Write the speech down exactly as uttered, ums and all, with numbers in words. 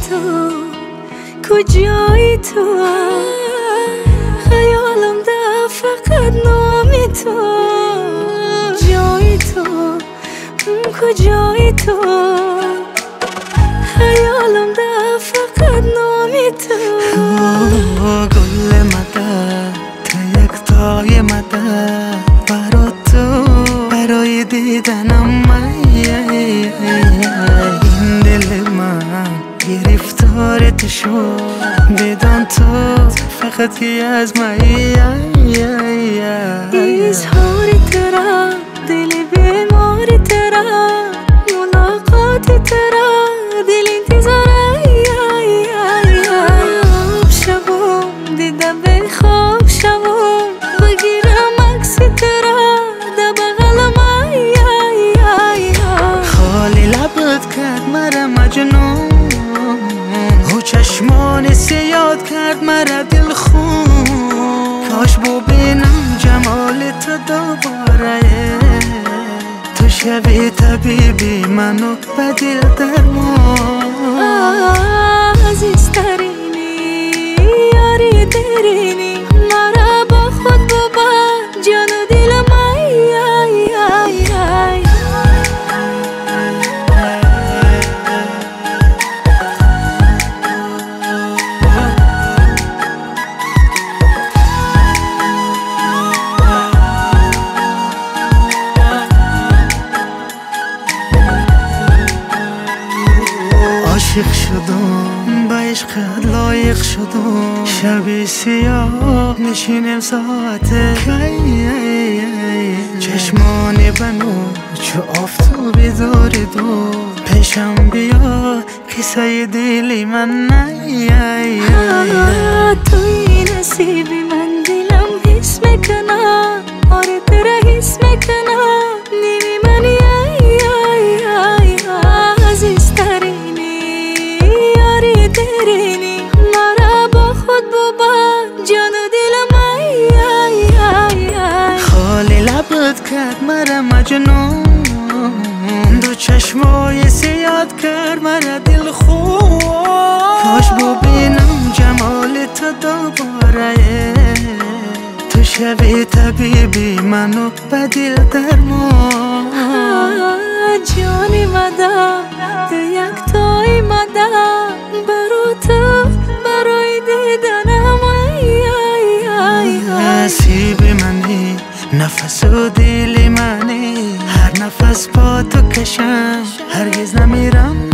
تو کجایی تو خیالم ده فقط نامی تو جایی تو کجایی تو خیالم ده فقط نامی تو گل مده تا یک تای مده برا تو برای دیدنم این دل من گرفتارت شد بدان تو فقط یه از مایی اظهار ترا دل بیمار ترا ملاقات ترا دل انتظار خواب شبم دیدم به خواب شبم بگیرم عکس ترا ده بغلم خالی لبت کرد مرا مجنون و چشمان سیاد کرد مرا دل خون کاش ببینم جمال تو دوباره تو شبیه طبیبی منو به دل درمان عزیزترینی یاری درینی مرا با خود ببر جان و دلم ای ای ای ای عاشق شدم به عشقت لایق شدم شبی سیاه نشینم ساعته چشمان بنو چو آفتابی دور دو پیشم بیا قصه دلی من توی نصیبی من دلم حس میکنم آره ترا حس میکنم نیمی منی درینی مرا با خود ببر جان و دلم ای ای ای ای خالی لبت کرد مرا مجنون دو چشمای سیاد کرد مرا دل خون کاش ببینم جمال تو دوباره تو شبیه طبیبی منو به دل درمان جانی مدام تو یک تای مدام برو تو برای دیدنم ای ای ای نصیب منی نفس و دل منی هر نفس با تو کشم هرگز نمیرم